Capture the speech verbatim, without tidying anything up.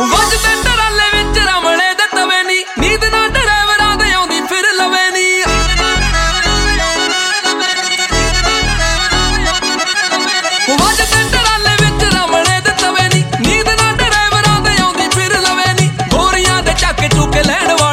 ਵੱਜਦੇ ਟਰਾਲੇ ਵਿੱਚ ਰਮਲੇ ਦੇ ਤਵੇ ਨੀ, ਨੀਂਦ ਨਾ ਡਰਾਈਵਰਾਂ ਦੇ ਆਉਂਦੀ ਫਿਰ ਲਵੇ ਨੀ। ਵੱਜਦੇ ਟਰਾਲੇ ਵਿੱਚ ਰਮਲੇ ਦੇ ਤਵੇ ਨੀ, ਨੀਂਦ ਨਾ ਡਰਾਈਵਰਾਂ ਦੇ ਆਉਂਦੀ ਫਿਰ ਲਵੇ ਨੀ। ਗੋਰੀਆਂ ਦੇ ਚੱਕ ਚੁੱਕ ਲੈਣ